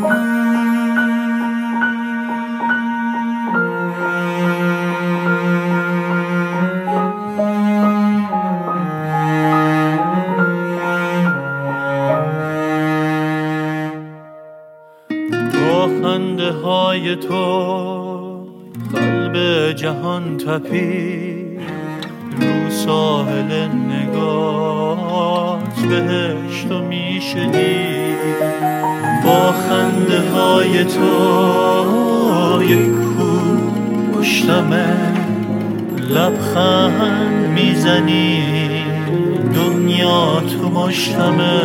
با خنده های تو قلب جهان تپید، رو ساحل نگات بهشت و میشه دید. با خنده های تو یک کو پشتمه، لبخند میزنی دنیا تو مشتمه.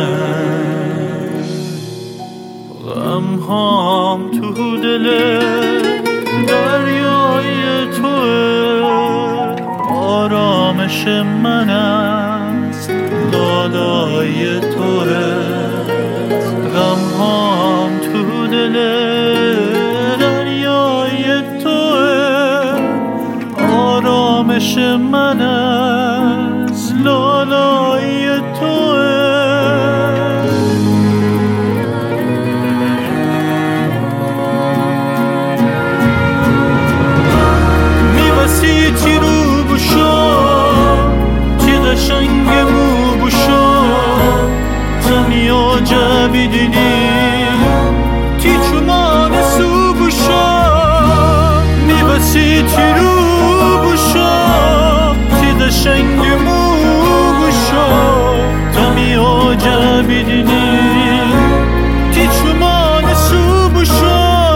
غمهام تو دل دریای توه، آرامش من است لالای توه. غمهام تو دل دریای توه، آرامش من است لالای توه. Bidini ti chuman su busha mi vasi ti ru busha ti da shang mu busha ta mi oja bidini ti chuman su busha.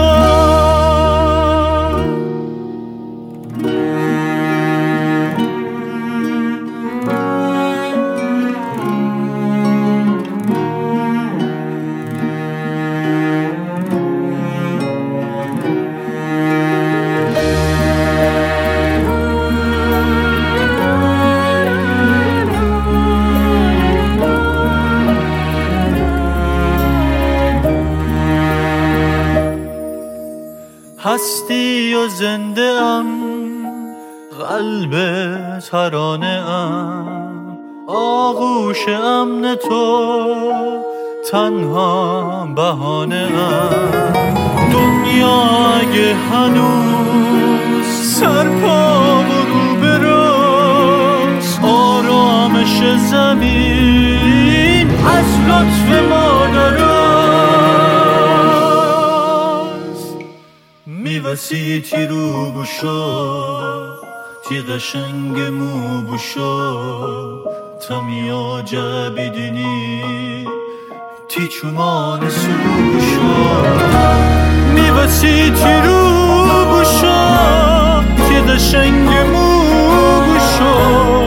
هستی و زنده ام، قلب ترانه ام، آغوش امن تو تنها بهانه ام. دنیا اگه هنوز سرپا و رو به راست، آرامش زمین از لطف مادرم میوسی تی رو بوشو تی قشنگ مو بوشو تا میاجه بیدینی تی چومان سو بوشو میوسی تی رو بوشو تی قشنگ مو بوشو